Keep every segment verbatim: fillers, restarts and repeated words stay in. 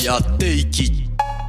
やっていき。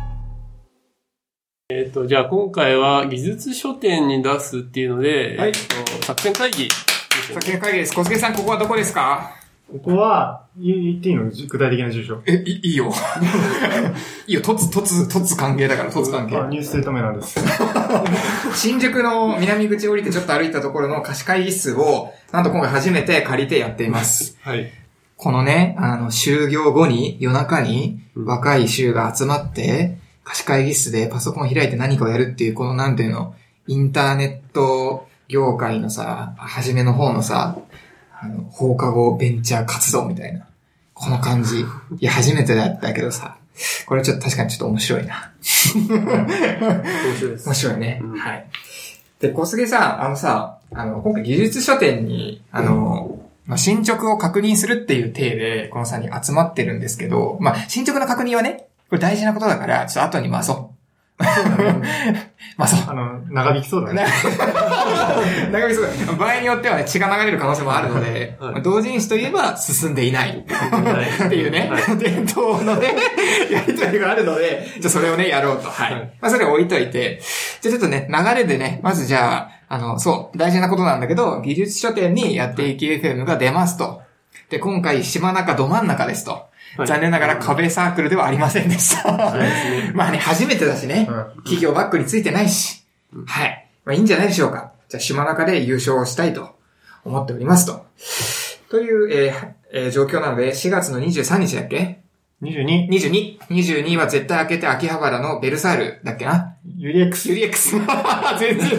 えっと、じゃあ今回は技術書店に出すっていうので、はい、えっと、作戦会議。 作戦会議です。小菅さん、ここはどこですか？ ここは、言っていいの？具体的な住所。 え、いいいよ。いいよ、突、突、突関係だから、突関係。 あ、ニュースセート名なんです。 新宿の南口降りてちょっと歩いたところの貸し会議室を、なんと今回初めて借りてやっています。 はい。 このね、あの、就業後に、夜中に、若い衆が集まって、貸し会議室でパソコン開いて何かをやるっていう、このなんていうの、インターネット業界のさ、初めの方のさ、あの、放課後ベンチャー活動みたいな。この感じ。いや、初めてだったけどさ、これちょっと確かにちょっと面白いな。 面白いです。 面白いね。 うん、 はい。で、小菅さん、あのさ、あの、今回技術書店に、あの、まあ、進捗を確認するっていう体で、このさんに集まってるんですけど、まあ、進捗の確認はね、これ大事なことだから、ちょっと後に回そう。まあそう。 あの、長引きそうだね。 長引きそうだね。場合によってはね、血が流れる可能性もあるので、はい、まあ、同人誌といえば進んでいないっていうね、はい、伝統のね、やりとりがあるので、じゃあそれをね、やろうと。はい。はい、まあそれを置いといて、じゃあちょっとね、流れでね、まずじゃあ、あの、そう、大事なことなんだけど、技術書店にやっていき エフエム が出ますと。で、今回、島中ど真ん中ですと。はい、残念ながら壁サークルではありませんでした。ね、まあね、初めてだしね、うん、企業バックについてないし、うん、はい。まあいいんじゃないでしょうか。じゃあ、島中で優勝したいと思っておりますと。という、えーえー、状況なので、しがつのにじゅうさんにちだっけ？ にじゅうに。 にじゅうに。にじゅうには絶対開けて秋葉原のベルサールだっけな。 ユリエックス。 ユリエックス。全然違った。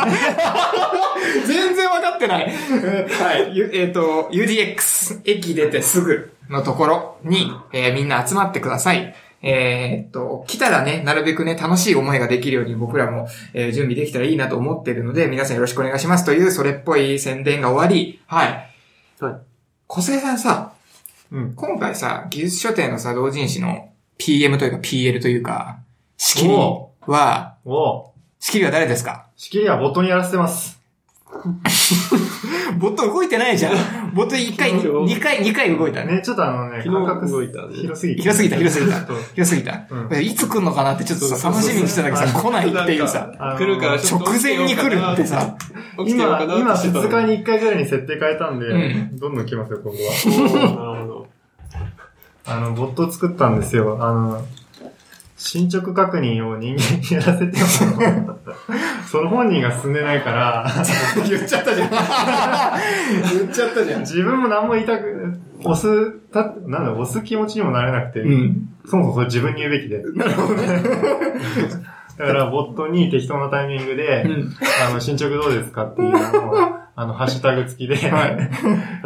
全然わかってない。はい。えっと、ユーディーエックス。駅出てすぐのところに、えー、みんな集まってください。えー、っと、来たらね、なるべくね、楽しい思いができるように僕らも、えー、準備できたらいいなと思っているので、皆さんよろしくお願いしますという、それっぽい宣伝が終わり、はい。はい。小菅さんさ、うん、今回さ、技術書店のさ、同人誌の ピーエム というか ピーエル というか、仕切りは、お仕切りは誰ですか？ 仕切りはボットにやらせてます。 ボット動いてないじゃん。ボットいっかい、にかい、にかい動いたね。ちょっとあのね、 感覚動いた、ね。 広すぎた。広すぎた、広すぎた。広すぎた。うん、いつ来んのかなってちょっとさ、楽しみにしてたけどさ、来ないっていうさ。 来るから直前に来るってさ。 今、今ふつかにいっかいぐらいに設定変えたんで、うん、どんどん来ますよ、今後は。なるほど。あの、ボット作ったんですよ。あの、進捗確認を人間にやらせても、その本人が進んでないから、 言っちゃったじゃん。言っちゃったじゃん。 自分も何も言いたく、押す、た、なんだ、押す気持ちにもなれなくて、うん、そもそもそれ自分に言うべきで。 なるほどね。 だから、ボットに適当なタイミングで、うん、あの、進捗どうですかっていうのを、あの、ハッシュタグ付きで、はい、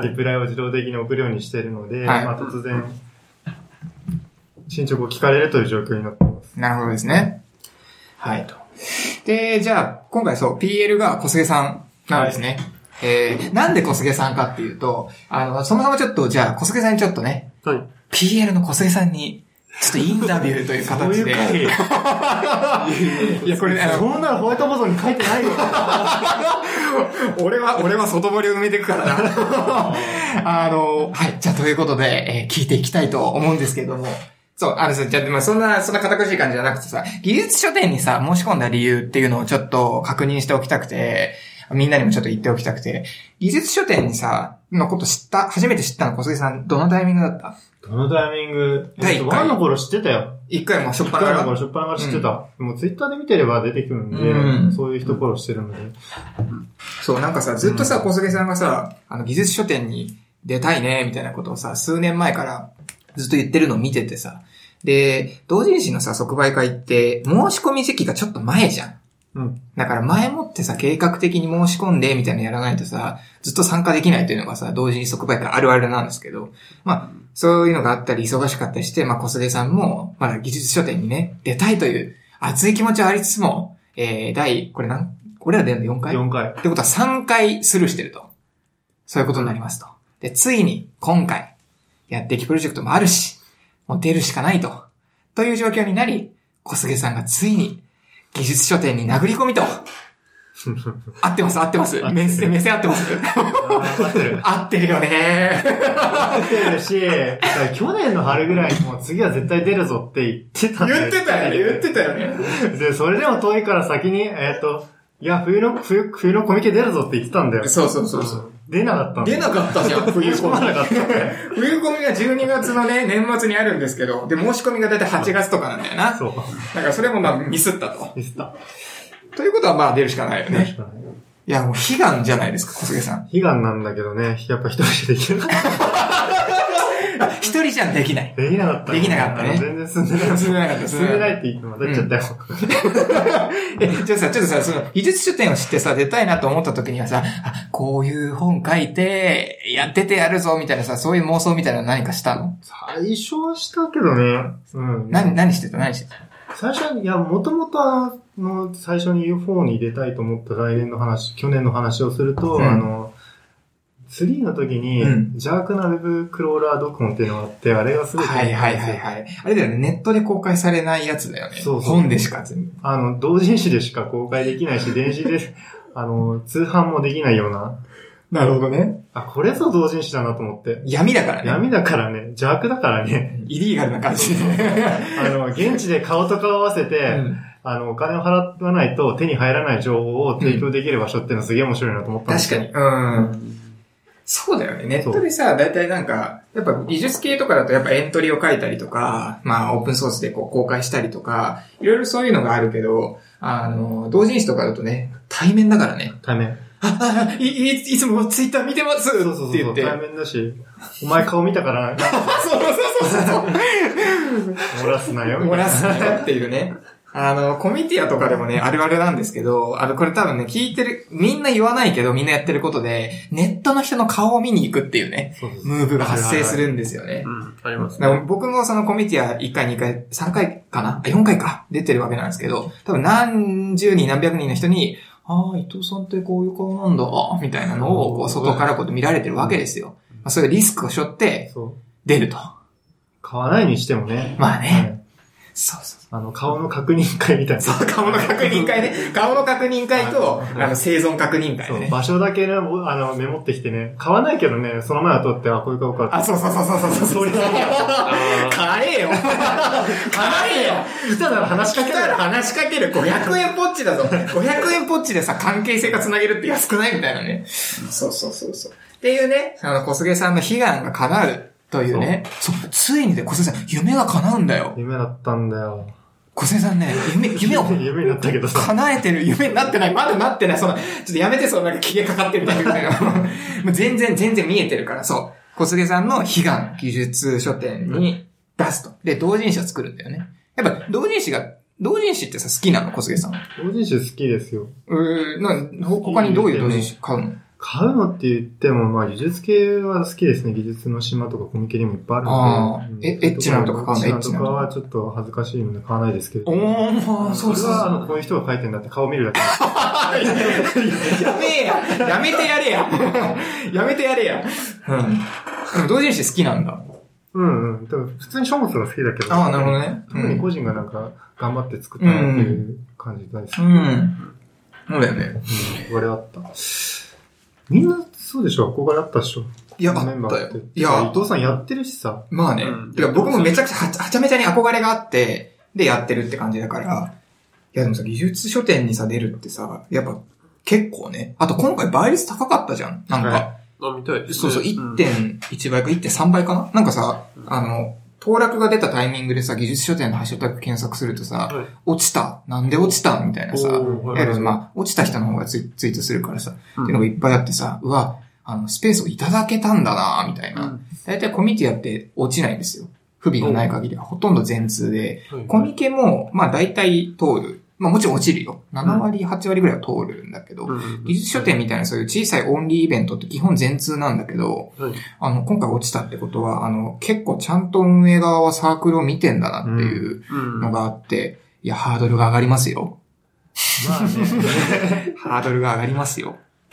リプライを自動的に送るようにしているので、はい、まあ突然、進捗を聞かれるという状況になっています。 なるほどですね。はい。と。で、じゃあ、今回そう、ピーエル が小菅さんなんですね。はい、えー、なんで小菅さんかっていうと、あの、そもそもちょっと、じゃあ、小菅さんにちょっとね、はい、ピーエル の小菅さんに、ちょっとインタビューという形で。 そういういや、これね、 そんなのホワイトボードに書いてないよ。 俺は、俺は外堀を埋めていくからな。あの、はい。じゃあ、ということで、えー、聞いていきたいと思うんですけれども。そう、あのさ、じゃあ、まあ、そんな、そんな堅苦しい感じじゃなくてさ、技術書店にさ、申し込んだ理由っていうのをちょっと確認しておきたくて、みんなにもちょっと言っておきたくて、技術書店にさ、のこと知った、初めて知ったの小杉さん、どのタイミングだった？ どのタイミング？第一回の頃知ってたよ。 一回もしょっぱなから。一回の頃しょっぱなから知ってた。うん、もうツイッターで見てれば出てくるんで、うん、そういう人フォローしてるので。 そう、なんかさ、ずっとさ、小杉さんがさ、あの、技術書店に出たいね、みたいなことをさ、数年前からずっと言ってるのを見ててさ、で、同人誌のさ、即売会って、申し込み時期がちょっと前じゃん。うん。だから前もってさ、計画的に申し込んで、みたいなのやらないとさ、ずっと参加できないというのがさ、同時に即売会あるあるなんですけど、まあ、そういうのがあったり忙しかったりして、まあ、小菅さんも、まだ技術書店にね、出たいという熱い気持ちはありつつも、えー、第、これ何、これら出るのよんかい ? よん 回。 ってことはさんかいスルーしてると。そういうことになりますと。で、ついに、今回、やっていきプロジェクトもあるし、もう出るしかないと。という状況になり、小菅さんがついに、技術書店に殴り込みと合ってます、合ってます。目線、目線合ってます。 合ってる。 合ってるよね。 合ってるし、去年の春ぐらいにもう次は絶対出るぞって言ってたんだよ。 言ってたよね、言ってたよね。 で、それでも遠いから先に、えっと、いや、冬の、冬、冬のコミケ出るぞって言ってたんだよ。 そうそうそうそう。 出なかったんだ出なかったじゃん、冬コミ。 なかった。 冬コミがじゅうにがつのね、年末にあるんですけど、で、申し込みがだいたいはちがつとかなんだよな。 そう。 だからそれもまあミスったと。 ミスった。 ということはまあ出るしかないよね。いや、もう悲願じゃないですか、小菅さん。 悲願なんだけどね、やっぱ一人じゃできなかった。 一人じゃできない。 できなかった、 ね。できなかったね。 全然進んでない。 進んでなかった。 進んでないって言ってまた言っちゃったよ。 うん、え、ちょっとさ、ちょっとさ、その、技術書店を知ってさ、出たいなと思った時にはさ、あ、こういう本書いて、やっててやるぞ、みたいなさ、そういう妄想みたいなの何かしたの？ 最初はしたけどね。 うん。何、何してた何してた最初は、いや、もともとあの、最初に ユーフォー に入れたいと思った来年の話、去年の話をすると、うん、あの、スリーの時に、邪悪なウェブクローラー読本っていうのがあって、あれがすべて。 はいはいはいはい。あれだよね、ネットで公開されないやつだよね。そうそう。本でしか。 あの、同人誌でしか公開できないし、電子で、あの、通販もできないような。 なるほどね。 あ、これぞ同人誌だなと思って。 闇だからね。 闇だからね。邪悪だからね。 イリーガルな感じで。 あの、現地で顔と顔合わせて、うん、あの、お金を払わないと手に入らない情報を提供できる場所っていうのはすげえ面白いなと思ったんですよ。 確かに。うん。そうだよね。ネットでさ、だいたいなんか、やっぱ技術系とかだとやっぱエントリーを書いたりとか、まあオープンソースでこう公開したりとか、いろいろそういうのがあるけど、あの、同人誌とかだとね、対面だからね。 対面。 あ、あ、い、い、いつもツイッター見てますそうそうそう。 って言って。 対面だし、お前顔見たから、 そうそうそうそう。 漏らすなよ。 漏らすなよっていうね。あの、コミティアとかでもね、あるあるなんですけど、あの、これ多分ね、聞いてる、みんな言わないけど、みんなやってることで、ネットの人の顔を見に行くっていうね、そうそうそうムーブが発生するんですよね。 うん、ありますね。 僕もそのコミティアいっかい、にかい、さんかいかな ?よん 回か。出てるわけなんですけど、多分何十人、何百人の人に、ああ、伊藤さんってこういう顔なんだ、みたいなのを、こう、外からこう見られてるわけですよ。まあ、そういうリスクを背負って、出ると。 買わないにしてもね。 まあね。はい、そうそう。 あの、顔の確認会みたいな。 そう、顔の確認会ね。顔の確認会と、あの、生存確認会ね。 そう、場所だけね、あの、メモってきてね。買わないけどね、その前は撮って、あ、こういう顔かって。 あ、そうそうそうそうそう。そういう買えよ。買えよ。 来たなら話しかける。来たら話しかける。ごひゃくえんポッチだぞ。ごひゃくえんポッチでさ、関係性が繋げるって安くないみたいなね。そうそうそうそう。っていうね、あの、小菅さんの悲願が叶うというね。そう、ついにね、小菅さん、夢が叶うんだよ。 夢だったんだよ。 小菅さんね、夢、夢を、 夢になったけどさ。 叶えてる、夢になってない、まだなってない、その、ちょっとやめて、そのなんか気がかかってるみたいな。もう全然、全然見えてるから、そう。小菅さんの悲願、技術書店に出すと。で、同人誌を作るんだよね。やっぱ、同人誌が、同人誌ってさ、好きなの小菅さん。 同人誌好きですよ。 えー、な、他にどういう同人誌買うの？ 買うのって言っても、まあ、技術系は好きですね。技術の島とかコミケにもいっぱいあるので。 ああ、え、エッチなのとか買うの？ エッチなのとかはちょっと恥ずかしいので買わないですけど。 おー、そうそう。 それは、あの、こういう人が書いてんだって顔見るだけ。 やめえややめてやれややめてやれやうん。でも同人誌好きなんだ。 うんうん。多分普通に書物が好きだけど。 ああ、なるほどね。 特に個人がなんか頑張って作ったなっていう感じ大好き。 うん。そうだよね。 うん。憧れあった。みんなそうでしょ？憧れあったでしょ？ いや、 メンバーって。 いや、 伊藤さんやってるしさ。 まあね。うん、いや、僕もめちゃくちゃはちゃめちゃに憧れがあって、でやってるって感じだから。いやでもさ、技術書店にさ、出るってさ、やっぱ結構ね。あと今回倍率高かったじゃん。なんか。はい、 あ、見たいですね。 そうそう、いってんいち 倍かいってんさんばいかな、なんかさ、あの、当落が出たタイミングでさ、技術書店のハッシュタグ検索するとさ、はい、落ちたなんで落ちたみたいなさ、いわゆるまあ、落ちた人の方がツイ、ツイートするからさ、うん、っていうのがいっぱいあってさ、うわ、あの、スペースをいただけたんだなみたいな。うん、だいたいコミティアって落ちないんですよ。不備がない限りは。ほとんど全通で、はい、コミケも、まあ大体通る。まあもちろん落ちるよ。ななわり、はちわりぐらいは通るんだけど、うん、技術書店みたいなそういう小さいオンリーイベントって基本全通なんだけど、はい、あの、今回落ちたってことは、あの、結構ちゃんと運営側はサークルを見てんだなっていうのがあって、うんうん、いや、ハードルが上がりますよ。 まあね。 ハードルが上がりますよ。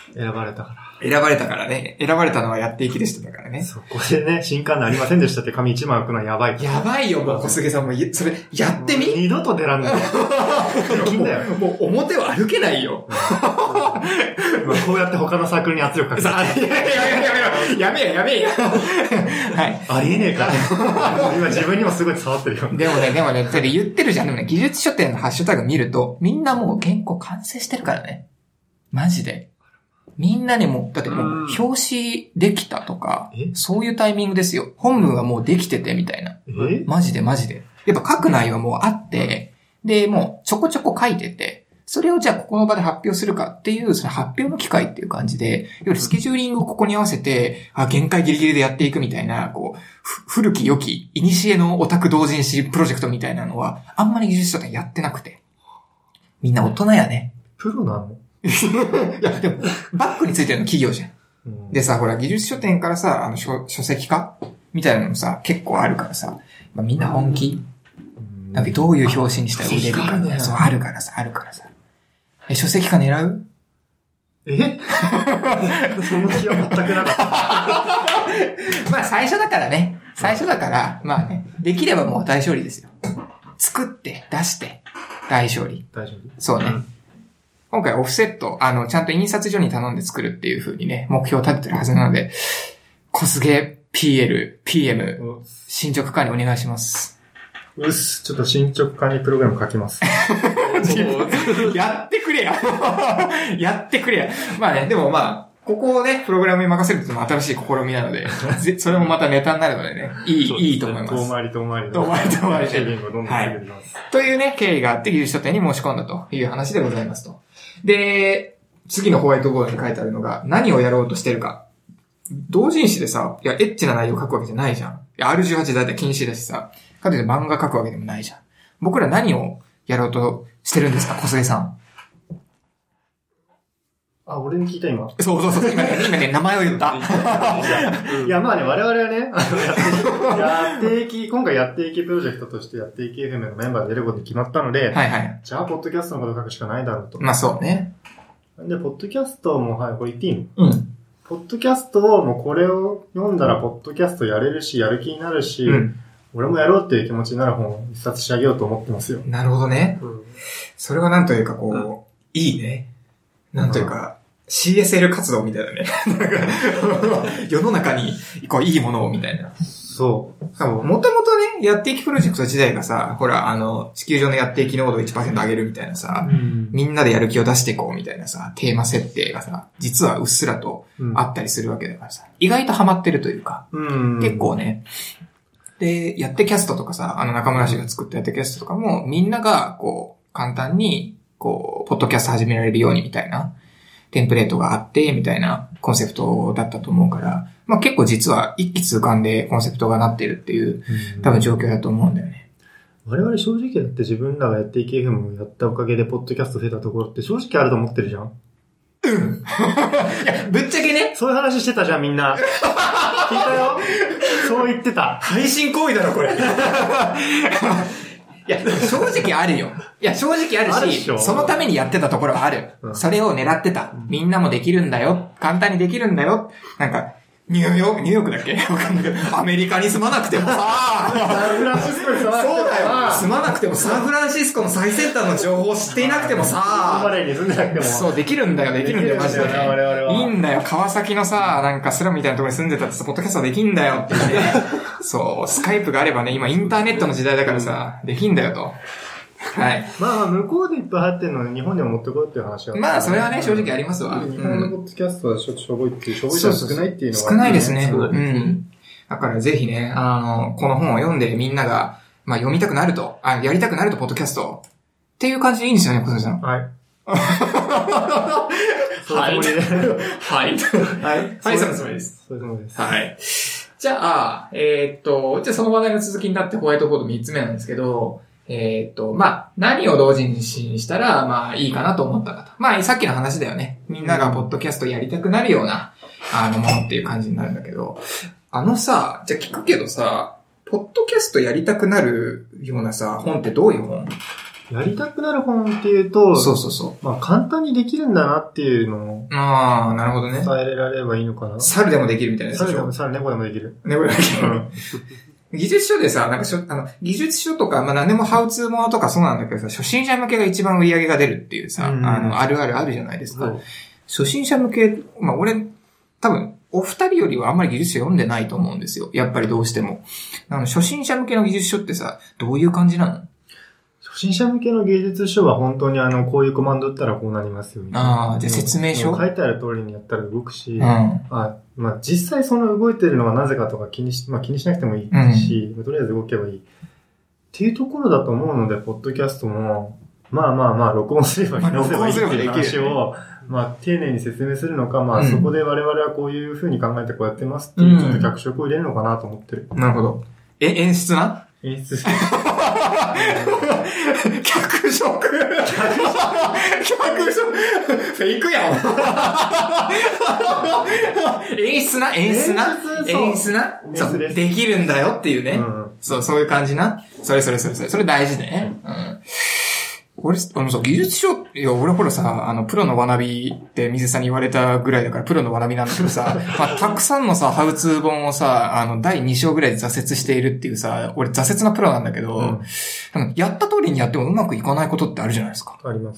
選ばれたから。 選ばれたからね。選ばれたのはやっていきでしたからね。 そこでね、新刊なりませんでしたって紙一枚置くのはやばい。 やばいよ、もう小菅さんも。それ、やってみ二度と出らんない。できんだよ。 もう表を歩けないよ。 今こうやって他のサークルに圧力かけて。 やめやめやめやめや。はい。 ありえねえから。今自分にもすごい触ってるよ。 でもね、でもね、それ言ってるじゃん。でもね、技術書店のハッシュタグ見ると、みんなもう原稿完成してるからね。マジで。みんなね、もう、だってもう、表紙できたとか、そういうタイミングですよ。本文はもうできてて、みたいな。 えマジでマジで。やっぱ書く内容はもうあって、で、もうちょこちょこ書いてて、それをじゃあここの場で発表するかっていう、その発表の機会っていう感じで、いわゆるスケジューリングをここに合わせて、あ、限界ギリギリでやっていくみたいな、こう、古き良き、古のオタク同人誌プロジェクトみたいなのは、あんまり技術書店やってなくて。みんな大人やね。 プロなのいや、でも、バックについてるの企業じゃん。うん、でさ、ほら、技術書店からさ、あの書、書籍化みたいなのもさ、結構あるからさ、まあ、みんな本気、うん、なんかどういう表紙にしたら売れるかね。そう、あるからさ、あるからさ。え、書籍化狙う？ えその気は全くなかった。 まあ、最初だからね。最初だから、まあね、できればもう大勝利ですよ。作って、出して、大勝利。 大勝利。 そうね。うん、今回オフセット、あの、ちゃんと印刷所に頼んで作るっていう風にね、目標を立ててるはずなので、小菅 ピーエル、ピーエム、進捗管理お願いします。 うっす、ちょっと進捗管理プログラム書きます。 やってくれや。やってくれや。まあね、でもまあ、ここをね、プログラムに任せるっていうのも新しい試みなので、それもまたネタになるのでね、いい、いいと思います。 遠回り遠回り。 遠回り遠回り。 シェービングをどんどん下げていきます。 というね、経緯があって技術書店に申し込んだという話でございますと。で、次のホワイトボードに書いてあるのが、何をやろうとしてるか。同人誌でさ、いや、エッチな内容書くわけじゃないじゃん。いや、アールじゅうはち だいたい禁止だしさ、かといって漫画書くわけでもないじゃん。僕ら何をやろうとしてるんですか、小菅さん。 あ、俺に聞いた今。 そうそうそう、今ね、今ね、名前を言った。 いや、まあね、我々はね、やっていき、今回やっていきプロジェクトとしてやっていき エフエム のメンバーで出ることに決まったので、 はいはい。 じゃあ、ポッドキャストのこと書くしかないだろうと。 まあそうね。 で、ポッドキャストも、はい、これ言っていいの？ うん。 ポッドキャストを、もうこれを読んだら、ポッドキャストやれるし、やる気になるし、うん、俺もやろうっていう気持ちになる本を一冊仕上げようと思ってますよ。 なるほどね。うん、それはなんというかこう、うん、いいね。なんというか、シーエスエル 活動みたいだね。なんか世の中にこういいものをみたいな。 そう。 もともとね、やっていきプロジェクト自体がさ、ほら、あの、地球上のやっていき濃度を いちパーセント 上げるみたいなさ、うん、みんなでやる気を出していこうみたいなさ、テーマ設定がさ、実はうっすらとあったりするわけだからさ、うん、意外とハマってるというか、うん、結構ね、で、やってキャストとかさ、あの中村氏が作ったやってキャストとかも、みんながこう、簡単に、こう、ポッドキャスト始められるようにみたいな、テンプレートがあって、みたいなコンセプトだったと思うから、まあ結構実は一気通貫でコンセプトがなってるっていう、多分状況だと思うんだよね。 我々正直だって自分らがやっていき エフエム をやったおかげでポッドキャスト増えたところって正直あると思ってるじゃん。 うん。いや、ぶっちゃけね。 そういう話してたじゃん、みんな。聞いたよ。そう言ってた。 配信行為だろ、これ。いや、正直あるよ。いや、正直あるし、あるしそのためにやってたところはある。うん、それを狙ってた。みんなもできるんだよ。簡単にできるんだよ。なんか、ニューヨーク、ニューヨークだっけわかんないけど、アメリカに住まなくてもさ、 サンフランシスコに住まなくてもそうだよ。住まなくてもサンフランシスコの最先端の情報を知っていなくてもさ、 バレーに住んでなくても。 そう、できるんだよ、できるんだよ、マジで、ね。いいんだよ、川崎のさ、なんかスラムみたいなところに住んでたってさ、ポッドキャストできんだよって言って、そう、スカイプがあればね、今インターネットの時代だからさ、できんだよと。はい。 まあまあ、向こうでいっぱい入ってるのに日本にも持ってこいっていう話は、 ね。まあ、それはね、正直ありますわ。 日本のポッドキャストはちょっとしょぼいっていう、しょぼい人は少ないっていうのは、ね。 少ないですね。うん。だからぜひね、あの、この本を読んでみんなが、まあ読みたくなると、あ、やりたくなると、ポッドキャスト。っていう感じでいいんですよね、小杉さん。 はい。 はい。はい。はい。はい、そのつもりです。 そういうつもりです。 はい。じゃあ、えー、っと、じゃあその話題の続きになってホワイトボードみっつめなんですけど、えー、っと、まあ、何を同人誌にしたら、まあ、いいかなと思ったかと。まあ、さっきの話だよね。みんながポッドキャストやりたくなるような、あの、ものっていう感じになるんだけど、あのさ、じゃあ聞くけどさ、ポッドキャストやりたくなるようなさ、本ってどういう本？ やりたくなる本っていうと、 そうそうそう。 まあ簡単にできるんだなっていうのを、 ああ、なるほどね。 伝えられればいいのかな。 猿でもできるみたいなやつでしょ。 猿でも、猿、猫でもできる。 猫でもできる。技術書でさ、なんかしょ、あの、技術書とか、まあ何でもハウツーものとかそうなんだけどさ、初心者向けが一番売り上げが出るっていうさ、うん、あの、あるあるあるじゃないですか。初心者向け、まあ俺、多分、お二人よりはあんまり技術書読んでないと思うんですよ。やっぱりどうしても。あの、初心者向けの技術書ってさ、どういう感じなの？ 初心者向けの芸術書は本当にあの、こういうコマンド打ったらこうなりますよみたいな。 ああ、じゃあ説明書？ 書いてある通りにやったら動くし、 うん、 あまあ実際その動いてるのがなぜかとか気にし、まあ気にしなくてもいいし、うん、とりあえず動けばいい。っていうところだと思うので、ポッドキャストも、まあまあまあ、録音すればいいのせばいいっていう話を、まあ丁寧に説明するのか、まあそこで我々はこういう風に考えてこうやってますっていう、ちょっと脚色を入れるのかなと思ってる。 うん、なるほど。え、演出な？ 演出。 脚色脚色フェイクやん演出な演出な演出なそう、できるんだよっていうね、うん。そう、そういう感じな。それそれそれそれ。それ大事ね。うん。俺、あのさ、技術書、いや、俺ほらさ、あの、プロの学びって水さんに言われたぐらいだから、プロの学びなんだけどさ、まあ、たくさんのさ、ハウツー本をさ、あの、だいに章ぐらいで挫折しているっていうさ、俺挫折のプロなんだけど、うん、やった通りにやってもうまくいかないことってあるじゃないですか。 あります。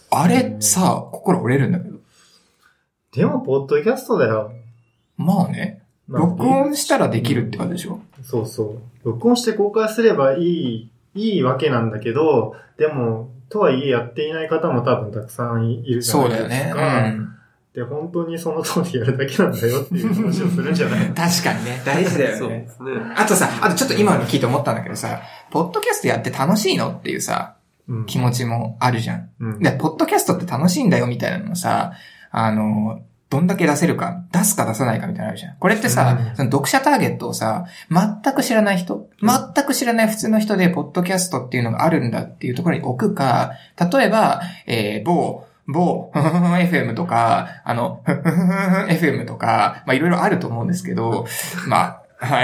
あれさ、心折れるんだけど。 でも、ポッドキャストだよ。 まあね。録音したらできるって感じでしょ？ そうそう。録音して公開すればいい、いいわけなんだけど、でも、とはいえやっていない方も多分たくさんいるじゃないですか。そうだよね。うん。で、本当にその通りやるだけなんだよっていう話をするんじゃない確かにね。大事だよね。そうですね。あとさ、あとちょっと今の聞いて思ったんだけどさ、ポッドキャストやって楽しいのっていうさ、うん、気持ちもあるじゃん。うん。で、ポッドキャストって楽しいんだよみたいなのさ、あの、どんだけ出せるか、出すか出さないかみたいなのあるじゃん。これってさ、うん、その読者ターゲットをさ、全く知らない人、全く知らない普通の人で、ポッドキャストっていうのがあるんだっていうところに置くか、例えば、えー、某、某、エフエム とか、あの、エフエム とか、まあいろいろあると思うんですけど、まあ、はい。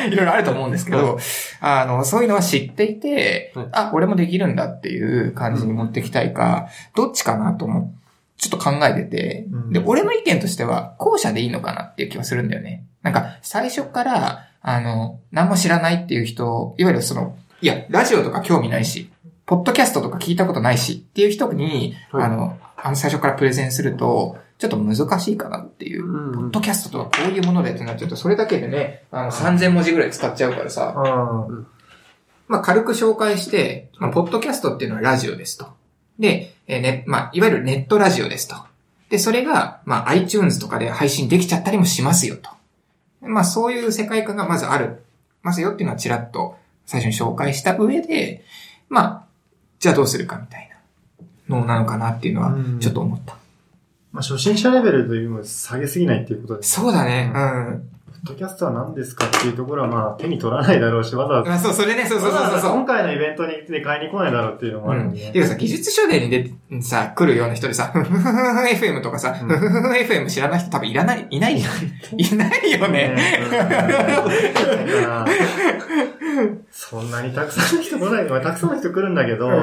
いろいろあると思うんですけど、あの、そういうのは知っていて、あ、俺もできるんだっていう感じに持ってきたいか、どっちかなと思って、ちょっと考えてて、で、俺の意見としては、後者でいいのかなっていう気はするんだよね。なんか、最初から、あの、何も知らないっていう人、いわゆるその、いや、ラジオとか興味ないし、ポッドキャストとか聞いたことないしっていう人に、はい、あの、あの最初からプレゼンすると、ちょっと難しいかなっていう、うんうん、ポッドキャストとはこういうものでってなっちゃうと、それだけでね、あの、さんぜんもじぐらい使っちゃうからさ、うん、まあ、軽く紹介して、まあ、ポッドキャストっていうのはラジオですと。で、えー、ね、まあ、いわゆるネットラジオですと。で、それが、まあ、iTunes とかで配信できちゃったりもしますよと。まあ、そういう世界観がまずある。ますよっていうのはちらっと最初に紹介した上で、まあ、じゃあどうするかみたいなのなのかなっていうのは、ちょっと思った。 まあ、初心者レベルというのを下げすぎないっていうことですね。そうだね。うん。 ポッドキャストは何ですかっていうところはまあ手に取らないだろうし、わざわざ。 あ、そう、それね、そうそうそうそう。 今回のイベントに行って買いに来ないだろうっていうのもあるんで、ね。 うん。てかさ、技術書店に出てさ、来るような人でさ、ふふふふ エフエム とかさ、ふふふふ エフエム 知らない人多分いらない、いないじゃん。いないよね。 そんなにたくさんの人来ない。まあ、たくさんの人来るんだけど、うん、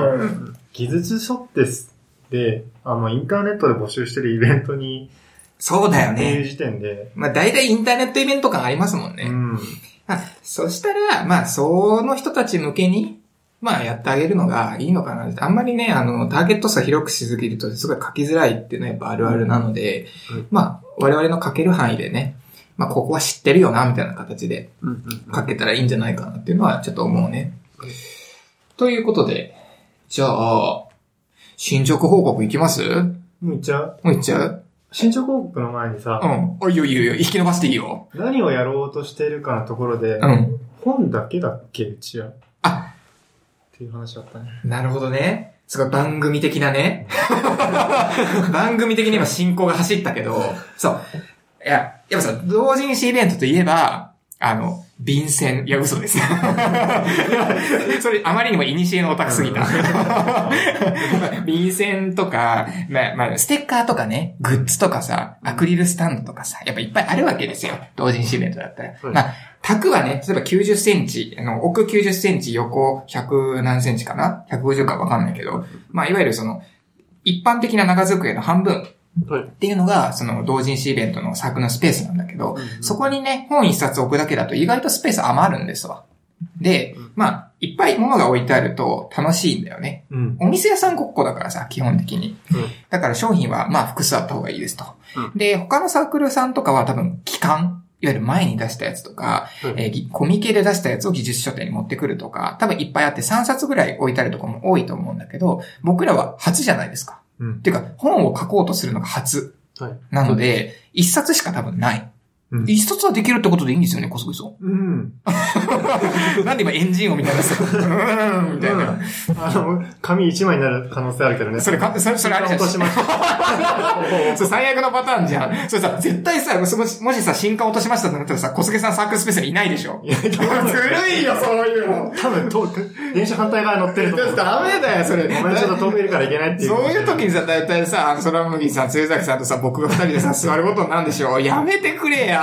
技術書ってで、あの、インターネットで募集してるイベントに、 そうだよね。 っていう時点で。 まあ大体インターネットイベント感ありますもんね。うん。まあ、そしたら、まあその人たち向けに、まあやってあげるのがいいのかな。あんまりね、あの、ターゲット差広くしすぎるとすごい書きづらいっていうのはやっぱあるあるなので、うんうん、まあ我々の書ける範囲でね、まあここは知ってるよな、みたいな形で書けたらいいんじゃないかなっていうのはちょっと思うね。うんうん、ということで、じゃあ、進捗報告いきます？ もういっちゃう？ もういっちゃう？ 進捗報告の前にさ、 うん。おいよいよいよ、引き伸ばしていいよ。 何をやろうとしているかのところで、うん。本だけだっけうちは。 あっていう話だったね。 なるほどね。すごい番組的なね。番組的に今進行が走ったけど、そう。いや、やっぱさ、同人誌イベントといえば、あの、 便箋。いや、嘘です。それ、あまりにも古のオタクすぎた。便箋とか、まあ、まあ、ステッカーとかね、グッズとかさ、アクリルスタンドとかさ、やっぱいっぱいあるわけですよ。同人誌イベントだったら。うん、まあ、卓はね、例えばきゅうじゅっセンチ、あの、奥きゅうじゅっセンチ、横ひゃく何センチかな ?ひゃくごじゅう かわかんないけど、まあ、いわゆるその、一般的な長机の半分。っていうのが、その、同人誌イベントのサークルのスペースなんだけど、うんうん、そこにね、本一冊置くだけだと意外とスペース余るんですわ。で、うん、まあ、いっぱい物が置いてあると楽しいんだよね。うん、お店屋さんごっこだからさ、基本的に。うん、だから商品は、まあ、複数あった方がいいですと。うん、で、他のサークルさんとかは多分、期間、いわゆる前に出したやつとか、うんえー、コミケで出したやつを技術書店に持ってくるとか、多分いっぱいあってさんさつぐらい置いてあるところも多いと思うんだけど、僕らは初じゃないですか。うん、っていうか、本を書こうとするのが初。はい、なので、一冊しか多分ない。うん、一冊はできるってことでいいんですよね、コスコソ。うん。なんで今エンジン音みたいなさ、うん、みたいな。 あの、紙一枚になる可能性あるけどね。 それか、それ、それあれじゃん。落としました。それ最悪のパターンじゃん。それさ、絶対さ、もし、もしさ、新刊落としましたってなったらさ、小菅さんサークルスペースにいないでしょ。いや、ずるいよ、そういうの。 多分、遠く、電車反対側に乗ってると思う。 ダメだよ、それ。 お前ちょっと遠くいるからいけないっていう。 そういう時にさ、だいたいさ、そらむぎさん、つゆざきさんとさ、僕が二人でさ、座ることなんでしょう。やめてくれや。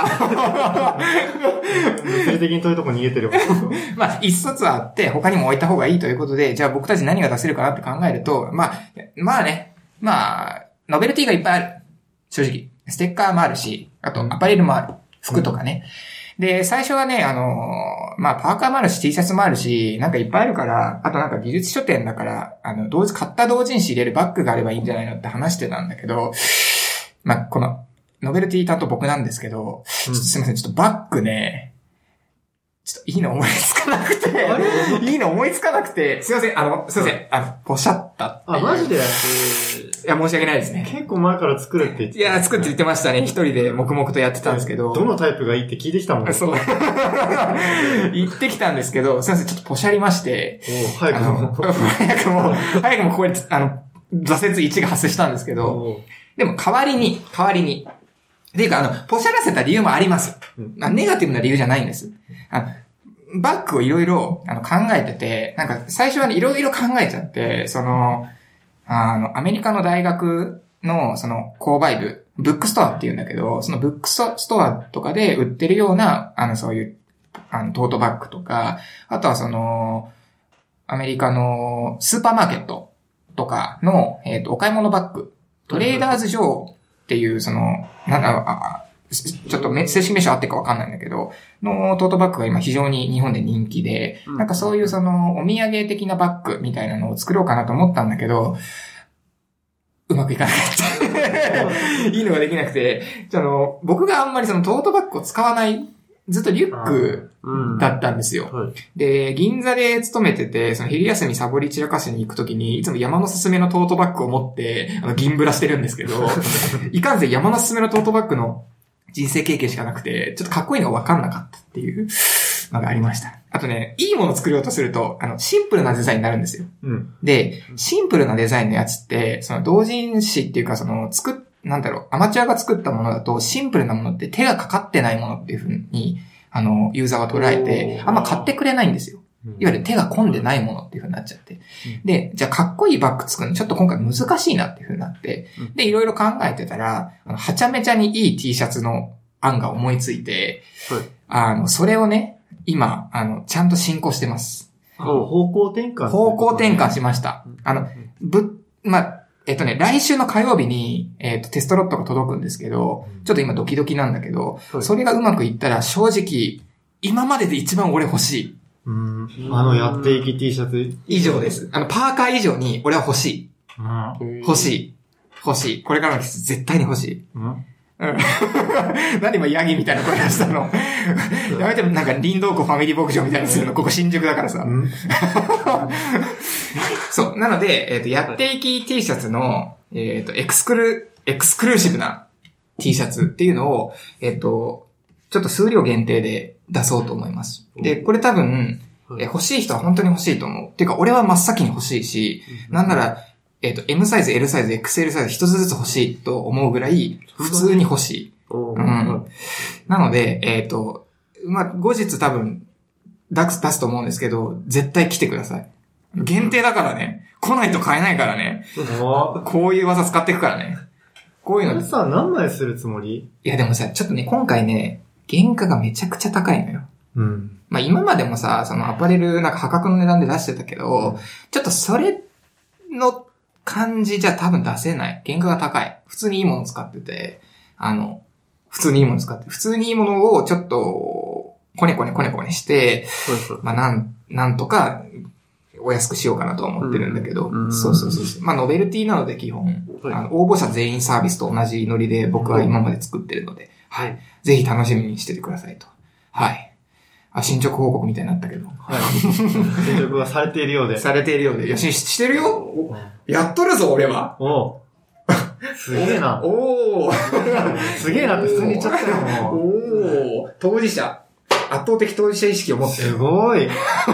物理的に遠いとこ逃げてる。 まあ、一冊あって、他にも置いた方がいいということで、じゃあ僕たち何が出せるかなって考えると、まあ、まあね、まあ、ノベルティがいっぱいある。正直。ステッカーもあるし、あとアパレルもある。服とかね。うん、で、最初はね、あのー、まあ、パーカーもあるし、T シャツもあるし、なんかいっぱいあるから、あとなんか技術書店だから、あの、同時、買った同人誌入れるバッグがあればいいんじゃないのって話してたんだけど、まあ、この、ノベルティ担当僕なんですけど、ちょっとすいません、ちょっとバッグね、ちょっといいの思いつかなくて、いいの思いつかなくて、すいません、あの、すいません、あの、ポシャったって。 あ、マジで？いや、申し訳ないですね。 結構前から作るって言ってた。 いや、作って言ってましたね。一人で黙々とやってたんですけど。 どのタイプがいいって聞いてきたもんね。 そう。言ってきたんですけど、すいません、ちょっとポシャりまして。 お早くも。 早くも、早くもここで、あの、挫折いちが発生したんですけど、でも代わりに、代わりに、っていうか、あの、ポシャらせた理由もあります。まあ、ネガティブな理由じゃないんです。あのバッグをいろいろ考えてて、なんか最初はね、いろいろ考えちゃって、その、あの、アメリカの大学の、その、購買部、ブックストアっていうんだけど、そのブックストアとかで売ってるような、あの、そういう、あの、トートバッグとか、あとはその、アメリカのスーパーマーケットとかの、えっと、お買い物バッグ、トレーダーズ・ジョーっていう、その、なんだろう、あちょっと正式名称あってるかわかんないんだけど、のトートバッグが今非常に日本で人気で、うん、なんかそういうそのお土産的なバッグみたいなのを作ろうかなと思ったんだけど、うまくいかなかった。いいのができなくて、あの、僕があんまりそのトートバッグを使わない、ずっとリュックだったんですよ。うんはい、で、銀座で勤めてて、その昼休みサボり散らかしに行くときに、いつも山のすすめのトートバッグを持って、あの、銀ブラしてるんですけど、いかんせん山のすすめのトートバッグの人生経験しかなくて、ちょっとかっこいいのが分かんなかったっていうのがありました。あとね、いいものを作ろうとすると、あの、シンプルなデザインになるんですよ。うん、で、シンプルなデザインのやつって、その同人誌っていうか、その、作っ、なんだろう、アマチュアが作ったものだと、シンプルなものって手がかかってないものっていう風に、あの、ユーザーは捉えて、あんま買ってくれないんですよ。いわゆる手が込んでないものっていう風になっちゃって。で、じゃあかっこいいバッグ作るのちょっと今回難しいなっていう風になって、で、いろいろ考えてたら、あのはちゃめちゃにいい T シャツの案が思いついて、はい、あの、それをね、今、あの、ちゃんと進行してます。 方向転換方向転換しました。あの、ぶ、まあ、えっとね、来週の火曜日に、えっと、テストロットが届くんですけど、ちょっと今ドキドキなんだけど、はい、それがうまくいったら正直、今までで一番俺欲しい。 うん。あの、やっていき T シャツ以上です。あの、パーカー以上に俺は欲しい。うん、欲しい。欲しい。これからの季節絶対に欲しい。うんうん、何今ヤギみたいな声出したのやめてもなんか林道湖ファミリー牧場みたいにするの。ここ新宿だからさ。うん、そう。なので、えっと、やっていき T シャツの、えっと、エクスクル、エクスクルーシブな T シャツっていうのを、えっと、ちょっと数量限定で出そうと思います。で、これ多分、え欲しい人は本当に欲しいと思う。っていうか、俺は真っ先に欲しいし、なんなら、えっと、M サイズ、L サイズ、エックスエル サイズ一つずつ欲しいと思うぐらい、普通に欲しい。うん。なので、えっと、 まあ、後日多分、出す、出すと思うんですけど、絶対来てください。限定だからね。来ないと買えないからね。こういう技使っていくからね。こういうの。 さ、何枚するつもり？ いやでもさ、ちょっとね、今回ね、原価がめちゃくちゃ高いのよ。 うん。 まあ今までもさ、そのアパレルなんか破格の値段で出してたけど、うん、ちょっとそれの感じじゃ多分出せない。原価が高い。普通にいいもの使ってて、あの、普通にいいもの使って、普通にいいものをちょっと、コネコネコネコネして、まあなん、なんとか、お安くしようかなとは思ってるんだけど、うん、そうそうそう。まあノベルティなので基本、はい、あの応募者全員サービスと同じノリで僕は今まで作ってるので、はい。ぜひ楽しみにしててくださいと。はい。あ、進捗報告みたいになったけど。はい。 進捗はされているようで。 されているようで。よし、してるよ。やっとるぞ、俺は。 おすげえな。 おー。 すげえなって普通に言っちゃったよ。 おー。当事者。圧倒的当事者意識を持ってる。 すごい。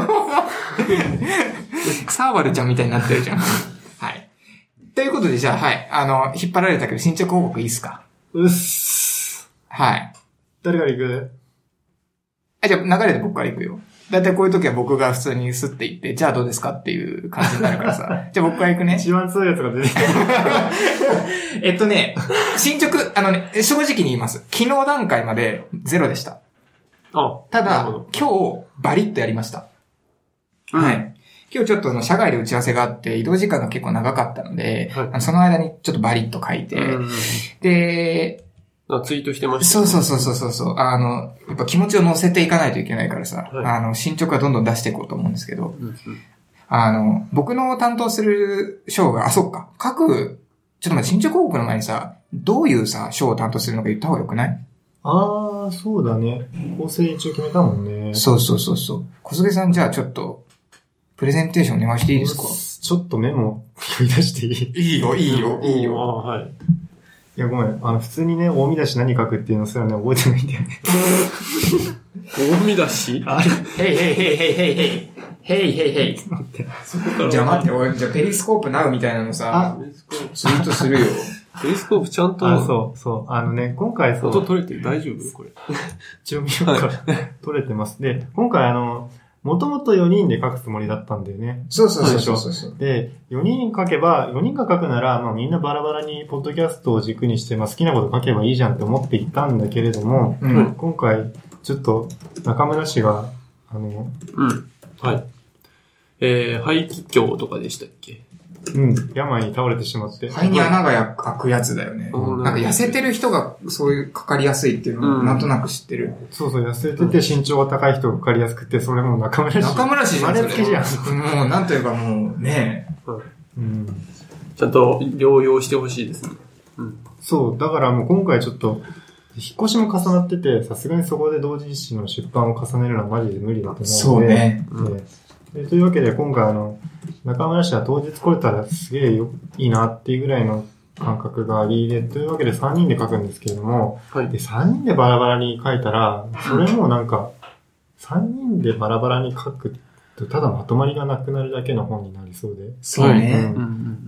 サーバルちゃんみたいになってるじゃん。はい。ということで、じゃあ、はい。あの、引っ張られたけど、進捗報告いいっすか？ うっす。 はい。 誰から行く？ あ、じゃあ、流れで僕から行くよ。だいたいこういう時は僕が普通にスッて行って、じゃあどうですかっていう感じになるからさ。じゃあ僕から行くね。 一番強いやつが出てきた。 えっとね、進捗、あのね、正直に言います。昨日段階までゼロでした。 あ、 ただ、今日、バリッとやりました。うん、はい。今日ちょっとの社外で打ち合わせがあって、移動時間が結構長かったので、はい、その間にちょっとバリッと書いて、うん、で、 あ、ツイートしてました、 ね。そうそうそうそうそう。あの、やっぱ気持ちを乗せていかないといけないからさ、はい、あの、進捗はどんどん出していこうと思うんですけど、うんうん、あの、僕の担当する章が、あ、そっか、各、ちょっと待って、進捗報告の前にさ、どういうさ、章を担当するのか言った方がよくない？ ああ、そうだね。構成一応決めたもんね。 そうそうそうそう。小菅さん、じゃあちょっと、プレゼンテーションお願いしていいですか？ ちょっとメモ読み出していい？ いいよ、いいよ、いいよ。 あ、はい。 いや、ごめん。あの、普通にね、大見出し何書くっていうのすらね、覚えてないんだよね。 大見出しあれ？へいへいへいへいへいへい。へいへいへい。じゃあ待って、俺、じゃあペリスコープナウみたいなのさ、ツイートするよ。 ペリスコープちゃんと。 あ、そう、そう。あのね、今回そう。 音取れてる？大丈夫？これ。 一応見ようか。取れてます。で、今回あの、もともとよにんで書くつもりだったんだよね。 そうそうそうそうそう。 で、よにん書けば、よにんが書くなら、まあみんなバラバラにポッドキャストを軸にして、まあ好きなこと書けばいいじゃんって思っていたんだけれども、うん、今回、ちょっと中村氏が、あの、 うん。はい。えー、肺気胸とかでしたっけ？ うん。病に倒れてしまって。 肺に穴が開くやつだよね。うん、なんか痩せてる人がそういうかかりやすいっていうのをなんとなく知ってる。うん、 そうそう、痩せてて身長が高い人がかかりやすくて、それも中村氏。 中村氏じゃん。 生まれつきじゃん。 もう、なんというかもう、ねえ。 うん。 ちゃんと療養してほしいですね。 うん。そう、だからもう今回ちょっと、引っ越しも重なってて、さすがにそこで同人誌の出版を重ねるのはマジで無理だと思うので。 そうね。 うんでというわけで今回あの、中村氏は当日来れたらすげえよいいなっていうぐらいの感覚がありで、というわけでさんにんで書くんですけれども、はい、でさんにんでバラバラに書いたら、それもなんか、さんにんでバラバラに書くとただまとまりがなくなるだけの本になりそうで。 そうね。 うん、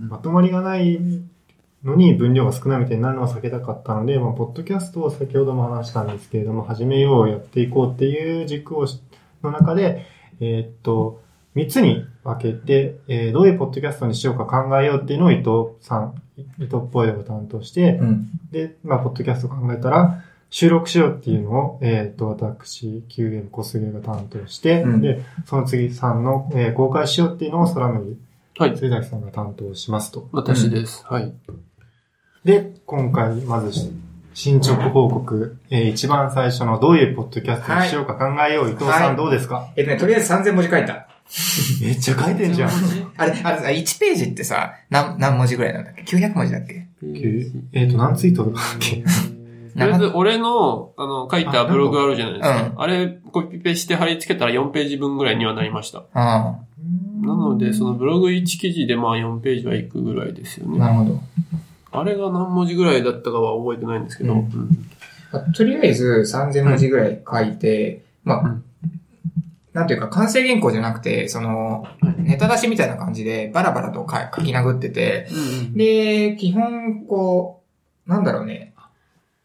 まとまりがないのに分量が少ないみたいになるのは避けたかったので、まあ、ポッドキャストを先ほども話したんですけれども、始めようやっていこうっていう軸をの中で、えー、っと、みっつに分けて、えー、どういうポッドキャストにしようか考えようっていうのを伊藤さん、伊藤っぽいを担当して、うん、で、まあ、ポッドキャスト考えたら、収録しようっていうのを、えっ、ー、と、私、キューエム 小菅が担当して、うん、で、その次さんの、えー、公開しようっていうのを空森、はい。杉崎さんが担当しますと。 私です。うん、はい。 で、今回、まず、進捗報告、えー、一番最初のどういうポッドキャストにしようか考えよう、はい、伊藤さんどうですか？はい、 えっとね、とりあえずさんぜん文字書いた。 めっちゃ書いてんじゃん。 あれ、あれ、いちページってさ、何、何文字ぐらいなんだっけ ?きゅうひゃく 文字だっけ？ えっと、何ツイートだっけ？ とりあえず、俺の、あの、書いたブログあるじゃないですか。あ, うん、あれ、コピペして貼り付けたらよんページ分ぐらいにはなりました。あなので、そのブログいち記事でまあよんページはいくぐらいですよね。 なるほど。 あれが何文字ぐらいだったかは覚えてないんですけど。うんうん、とりあえずさんぜん文字ぐらい書いて、うん、まあ、うんなんていうか、完成原稿じゃなくて、その、ネタ出しみたいな感じで、バラバラと書き殴ってて、うんうん、で、基本、こう、なんだろうね。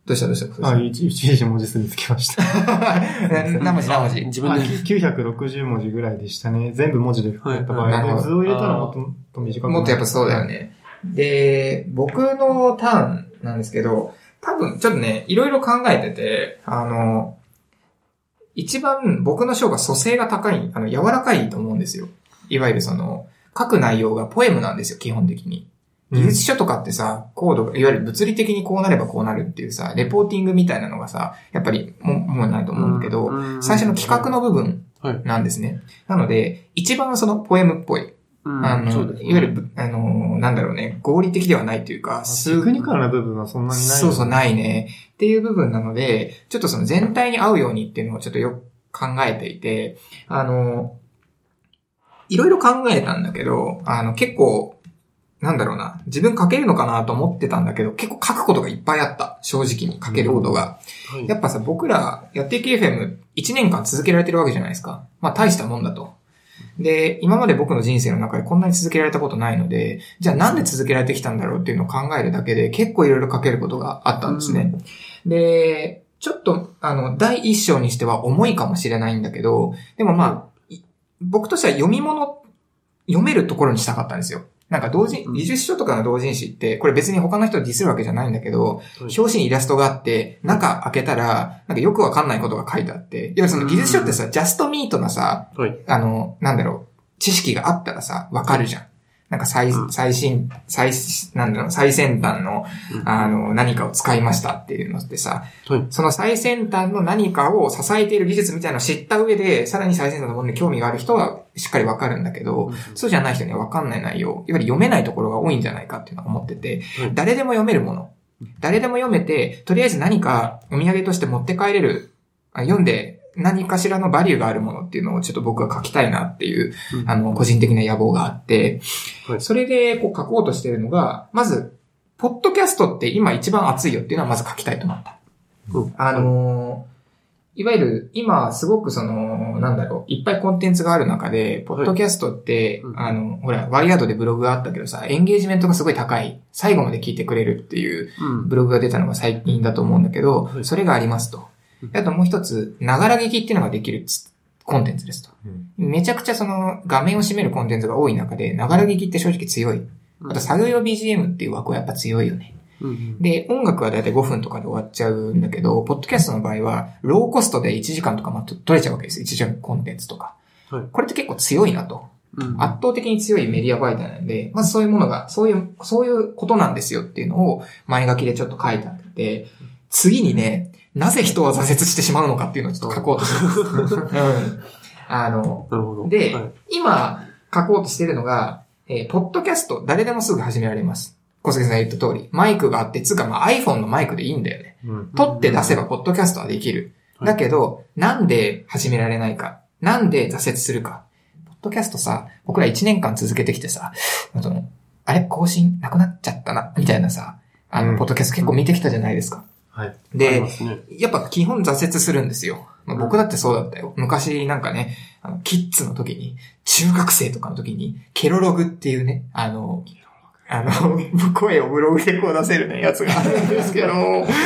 どうしたどうしたあ、一時文字数見つけました。 何文字何文字自分で。 きゅうひゃくろくじゅうもじぐらいでしたね。全部文字でやった場合、はい、図を入れたらもっと短くなる。 もっとやっぱそうだよね。で、僕のターンなんですけど、多分ちょっとね、いろいろ考えてて、あの、一番僕の章が蘇生が高い、あの、柔らかいと思うんですよ。いわゆるその、書く内容がポエムなんですよ、基本的に。技術書とかってさ、コード、いわゆる物理的にこうなればこうなるっていうさ、レポーティングみたいなのがさ、やっぱりも、もうないと思うんだけど、最初の企画の部分なんですね。なので、一番そのポエムっぽい。あの、ね、いわゆる、あの、なんだろうね、合理的ではないというか、 テクニカルな部分はそんなにない、ね。 そうそう、ないね。っていう部分なので、ちょっとその全体に合うようにっていうのをちょっとよく考えていて、あの、いろいろ考えたんだけど、あの、結構、なんだろうな、自分書けるのかなと思ってたんだけど、結構書くことがいっぱいあった。正直に書けることが。うんはい、やっぱさ、僕ら、やっていき エフエムいちねんかん続けられてるわけじゃないですか。まあ、大したもんだと。で、今まで僕の人生の中でこんなに続けられたことないので、じゃあなんで続けられてきたんだろうっていうのを考えるだけで結構いろいろ書けることがあったんですね。うん、で、ちょっと、あの、第一章にしては重いかもしれないんだけど、でもまあ、僕としては読み物、読めるところにしたかったんですよ。なんか同人、技術書とかの同人誌って、これ別に他の人をディスるわけじゃないんだけど、表紙にイラストがあって、中開けたら、なんかよくわかんないことが書いてあって、いわゆるその技術書ってさ、ジャストミートなさ、あの、なんだろう、知識があったらさ、わかるじゃん。なんか最、最新、最、なんだろう、最先端の、あの、何かを使いましたっていうのってさ、その最先端の何かを支えている技術みたいなのを知った上で、さらに最先端のものに興味がある人はしっかりわかるんだけど、そうじゃない人にはわかんない内容、いわゆる読めないところが多いんじゃないかっていうのを思ってて、誰でも読めるもの、誰でも読めて、とりあえず何かお土産として持って帰れる、読んで、何かしらのバリューがあるものっていうのをちょっと僕は書きたいなっていう、うん、あの、個人的な野望があって、はい、それでこう書こうとしているのが、まず、ポッドキャストって今一番熱いよっていうのはまず書きたいと思った。うん、あのー、いわゆる今すごくその、なんだろう、いっぱいコンテンツがある中で、ポッドキャストって、はい、あの、ほら、ワイヤードでブログがあったけどさ、エンゲージメントがすごい高い、最後まで聞いてくれるっていうブログが出たのが最近だと思うんだけど、はい、それがありますと。あともう一つ、ながら聞きっていうのができるコンテンツですと。うん、めちゃくちゃその画面を占めるコンテンツが多い中で、ながら聞きって正直強い。あと作業用 ビージーエム っていう枠はやっぱ強いよね。うん、で、音楽はだいたいごふんとかで終わっちゃうんだけど、ポッドキャストの場合は、ローコストでいちじかんとかま取れちゃうわけです。いちじかんコンテンツとか。はい、これって結構強いなと。うん、圧倒的に強いメディア媒体なんで、まずそういうものが、そういう、そういうことなんですよっていうのを前書きでちょっと書いてあって、次にね、なぜ人は挫折してしまうのかっていうのをちょっと書こうとしてます。うん。あの、なるほど。で、はい、今書こうとしてるのが、えー、ポッドキャスト、誰でもすぐ始められます。小杉さんが言った通り、マイクがあって、つうかまあ iPhone のマイクでいいんだよね。うん、撮って出せばポッドキャストはできる。うん、だけど、なんで始められないか。なんで挫折するか。ポッドキャストさ、僕らいちねんかん続けてきてさ、そのあれ更新なくなっちゃったな、みたいなさ、あの、うん、ポッドキャスト結構見てきたじゃないですか。はい。で、ね、やっぱ基本挫折するんですよ。まあ、僕だってそうだったよ。昔なんかね、あの、キッズの時に、中学生とかの時に、ケロログっていうね、あの、あの、声をブログでこう出せるね、やつがあるんですけど、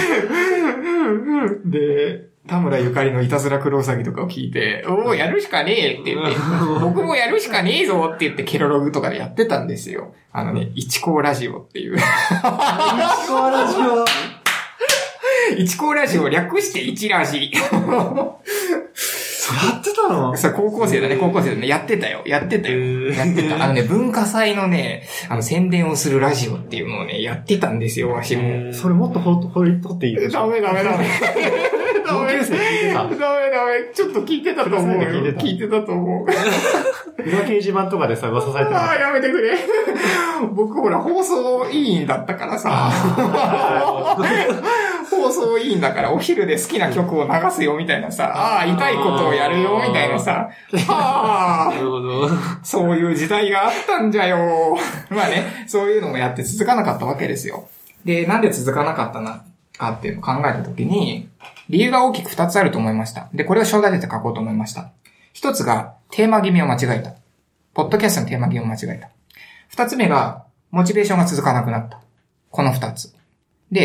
で、田村ゆかりのいたずらクロウサギとかを聞いて、おー、やるしかねえって言って、僕もやるしかねえぞって言ってケロログとかでやってたんですよ。あのね、一高ラジオっていう。一高ラジオ一高ラジオ略して一ラジ。 やってたの？ さ、高校生だね、高校生だね。やってたよ。やってたよ。やってた。あのね、文化祭のね、あの、宣伝をするラジオっていうのをね、やってたんですよ、わしも。 それもっとほ、ほりとっていいでしょ？ ダメダメダメ。 同級生聞いてた。 ダメダメ。ちょっと聞いてたと思う。聞いてた。聞いてたと思う。 裏掲示板とかでさ、噂されてた。 ああ、やめてくれ。僕ほら、放送委員だったからさ。放送委員だからお昼で好きな曲を流すよみたいなさ、ああ、痛いことをやるよみたいなさ、はあ、なるほど。そういう時代があったんじゃよ。まあね、そういうのもやって続かなかったわけですよ。で、なんで続かなかったな、かっていうのを考えたときに、理由が大きく二つあると思いました。で、これを章立てて書こうと思いました。一つが、テーマ決めを間違えた。ポッドキャストのテーマ決めを間違えた。二つ目が、モチベーションが続かなくなった。この二つ。で、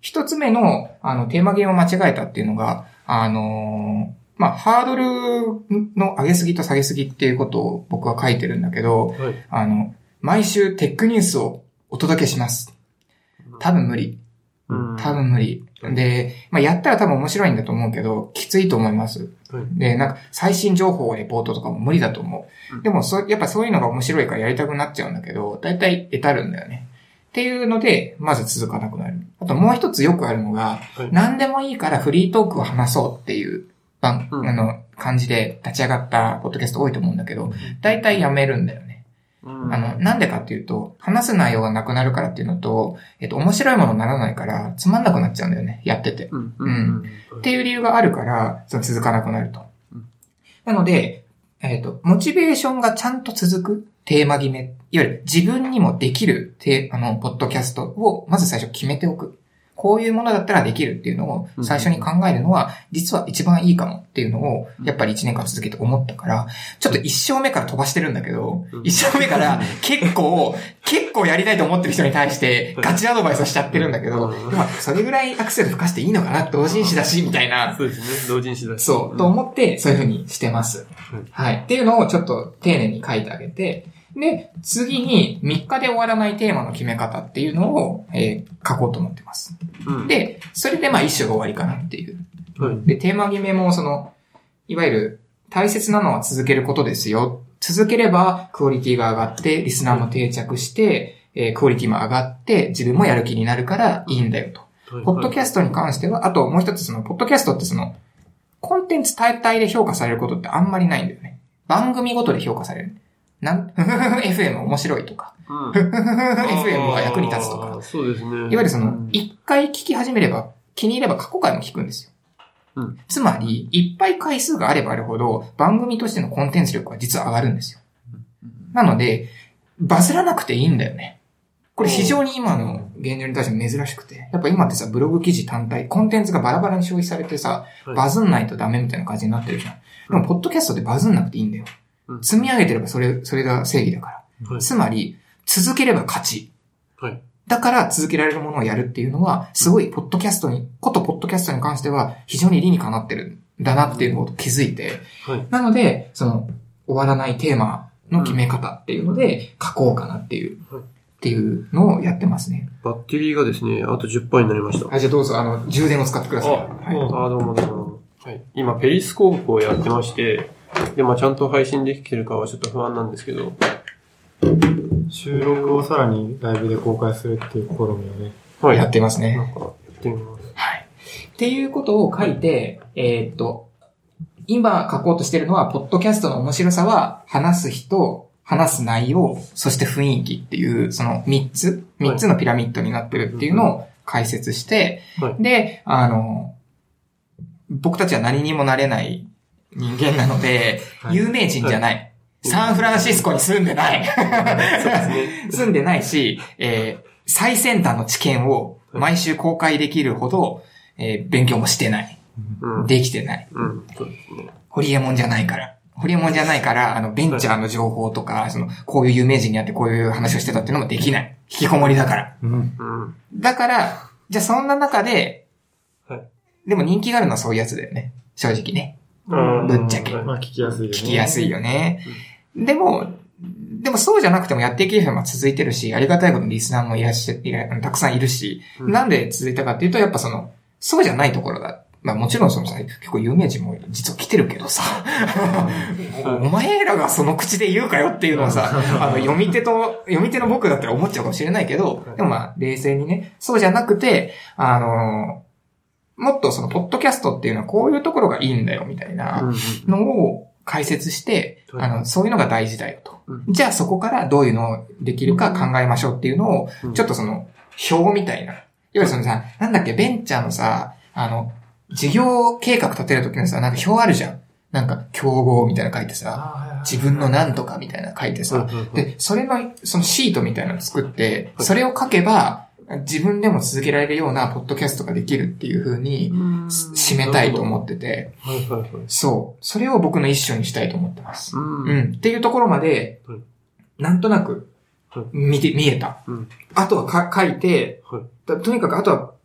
一つ目の、あの、テーマゲームを間違えたっていうのが、あのー、まあ、ハードルの上げすぎと下げすぎっていうことを僕は書いてるんだけど、はい、あの、毎週テックニュースをお届けします。多分無理。多分無理。で、まあ、やったら多分面白いんだと思うけど、きついと思います。はい、で、なんか、最新情報をレポートとかも無理だと思う。でも、そ、やっぱそういうのが面白いからやりたくなっちゃうんだけど、だいたい得たるんだよね。っていうので、まず続かなくなる。あともう一つよくあるのが、はい、何でもいいからフリートークを話そうっていう、あの、感じで立ち上がったポッドキャスト多いと思うんだけど、だいたいやめるんだよね。あの、なんでかっていうと、話す内容がなくなるからっていうのと、えっと、面白いものにならないから、つまんなくなっちゃうんだよね、やってて。うん。うん、っていう理由があるから、その続かなくなると。なので、えっと、モチベーションがちゃんと続くテーマ決め、いわゆる自分にもできるテあの、ポッドキャストをまず最初決めておく。こういうものだったらできるっていうのを最初に考えるのは、実は一番いいかもっていうのを、やっぱり一年間続けて思ったから、ちょっと一生目から飛ばしてるんだけど、一生目から結構、結構やりたいと思ってる人に対してガチアドバイスをしちゃってるんだけど、まあ、それぐらいアクセル吹かしていいのかな、同人誌だし、みたいな。 そうですね、同人誌だし。 そう、と思ってそういうふうにしてます。はい。っていうのをちょっと丁寧に書いてあげて、で、次にみっかで終わらないテーマの決め方っていうのを、えー、書こうと思ってます。うん、で、それでまあ一種が終わりかなっていう。はい、で、テーマ決めもその、いわゆる大切なのは続けることですよ。続ければクオリティが上がって、リスナーも定着して、えー、クオリティも上がって、自分もやる気になるからいいんだよと。はい、ポッドキャストに関しては、あともう一つその、ポッドキャストってその、コンテンツ単体で評価されることってあんまりないんだよね。番組ごとで評価される。なん、エフエム 面白いとか、うん、エフエム が役に立つとか。 そうですね。いわゆるその、一、うん、回聞き始めれば、気に入れば過去回も聞くんですよ。うん、つまり、いっぱい回数があればあるほど、番組としてのコンテンツ力は実は上がるんですよ。うん、なので、バズらなくていいんだよね。これ非常に今の現状に対して珍しくて。やっぱ今ってさ、ブログ記事単体、コンテンツがバラバラに消費されてさ、バズんないとダメみたいな感じになってるじゃん。でも、ポッドキャストでバズんなくていいんだよ。積み上げてればそれ、それが正義だから。はい、つまり、続ければ勝ち。はい、だから続けられるものをやるっていうのは、すごい、ポッドキャストに、ことポッドキャストに関しては、非常に理にかなってるんだなっていうことを気づいて。はい、なので、その、終わらないテーマの決め方っていうので、書こうかなっていう、はい、っていうのをやってますね。 バッテリーがですね、あと じゅっパーセント になりました。 はい、じゃあどうぞ、あの、充電を使ってください。あ、 はい、あどうもどうも。はい。今、ペリスコープをやってまして、で、まあちゃんと配信できてるかはちょっと不安なんですけど。 収録をさらにライブで公開するっていう試みをね。 はい。やってますね。 なんか、やってみます。 はい。っていうことを書いて、えー、っと、今書こうとしてるのは、ポッドキャストの面白さは、話す人、話す内容、そして雰囲気っていう、そのみっつ、みっつのピラミッドになってるっていうのを解説して、はい、で、あの、僕たちは何にもなれない人間なので、はい、有名人じゃない。はい、サンフランシスコに住んでない。住んでないし、えー、最先端の知見を毎週公開できるほど、えー、勉強もしてない。うん、できてない。うん、そうですね。ホリエモンじゃないから。ホリエモンじゃないから、あの、ベンチャーの情報とか、その、こういう有名人に会ってこういう話をしてたっていうのもできない。引きこもりだから。うん、だから、じゃあそんな中で、はい、でも人気があるのはそういうやつだよね。正直ね。ぶっちゃけ。 まあ聞きやすいよね。 聞きやすいよね。うん、でも、でもそうじゃなくてもやっていける人も続いてるし、ありがたいことにリスナーもいらっしゃ、いらたくさんいるし、うん、なんで続いたかっていうと、やっぱその、そうじゃないところだ。まあもちろんそのさ、結構有名人も実は来てるけどさ、お前らがその口で言うかよっていうのはさ、あの読み手と、読み手の僕だったら思っちゃうかもしれないけど、でもまあ冷静にね、そうじゃなくて、あの、もっとそのポッドキャストっていうのはこういうところがいいんだよみたいなのを解説して、あの、そういうのが大事だよと。じゃあそこからどういうのをできるか考えましょうっていうのを、ちょっとその表みたいな。いわゆるそのさ、なんだっけ、ベンチャーのさ、あの、事業計画立てるときのさ、なんか表あるじゃん。なんか、競合みたいなの書いてさ、自分のなんとかみたいなの書いてさ、で、それの、そのシートみたいなの作って、それを書けば、自分でも続けられるようなポッドキャストができるっていう風に、締めたいと思ってて、そう。それを僕の一緒にしたいと思ってます。うん。っていうところまで、なんとなく、見て、見えた。あとはか書いて、とにかくあとは、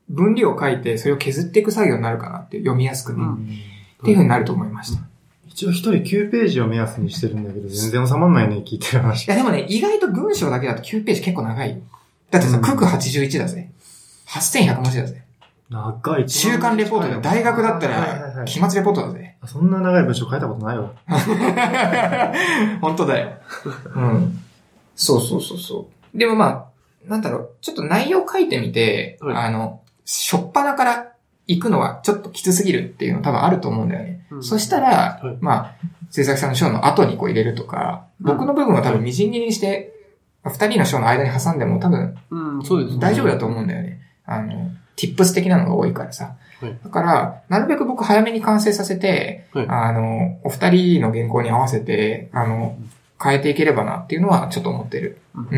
分量を書いて、それを削っていく作業になるかなって、読みやすくね。うん、っていう風になると思いました。 一応一人きゅうページを目安にしてるんだけど、全然収まんないね、聞いてる話。 いやでもね、意外と文章だけだときゅうページ結構長い。だってさ、ククはちじゅういちだぜ。はっせんひゃく文字だぜ。 長い。 週刊レポートで、大学だったら、期末レポートだぜ。 そんな長い文章書いたことないわ。 本当だよ。うん。そうそうそうそう。でもまあ、なんだろう、ちょっと内容書いてみて、はい、あの、しょっぱなから行くのはちょっときつすぎるっていうの多分あると思うんだよね。うん、そしたら、はい、まあ、制作さんの章の後にこう入れるとか、うん、僕の部分は多分みじん切りにして、二人の章の間に挟んでも多分、うん、そうですね。大丈夫だと思うんだよね。あの、tips 的なのが多いからさ。はい、だから、なるべく僕早めに完成させて、はい、あの、お二人の原稿に合わせて、あの、変えていければなっていうのはちょっと思ってる。うん。うん、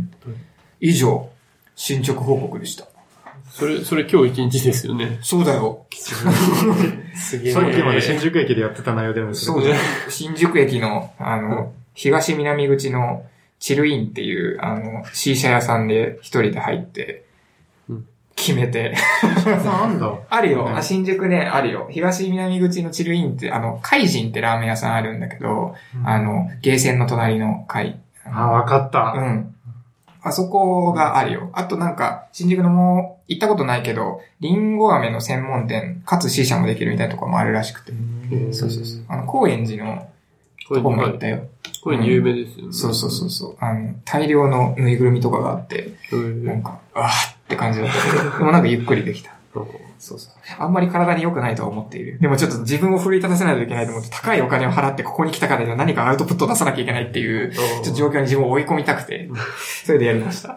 以上、進捗報告でした。 それ、それ今日一日ですよね。 そうだよ。 すげえ。さっきまで新宿駅でやってた内容でもそうだよ。新宿駅の、あの、東南口のチルインっていう、あの、シーシャ屋さんで一人で入って、決めて。 なんだあるよ。新宿ね、あるよ。東南口のチルインって、あの、海人ってラーメン屋さんあるんだけど、うん、あの、ゲーセンの隣の海。 あ、わかった。 うん。あそこがあるよ。あとなんか、新宿のもう、行ったことないけど、リンゴ飴の専門店、かつ C 社もできるみたいなところもあるらしくて。そうそうそう。あの、高円寺のとこも行ったよ。 これ有名ですよね、うん。 そうそうそうそう。あの、大量のぬいぐるみとかがあって、なんか、あーって感じだったけど、でもなんかゆっくりできた。そうそう。あんまり体に良くないとは思っている。でもちょっと自分を奮い立たせないといけないと思って、高いお金を払ってここに来たからには何かアウトプットを出さなきゃいけないっていう、ちょっと状況に自分を追い込みたくて、それでやりました。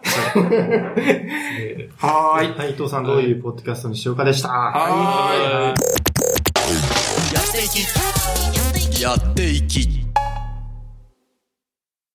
はーい。 はい、伊藤さんどういうポッドキャストにしようかでした。 はーい。 やっていき。やっていき。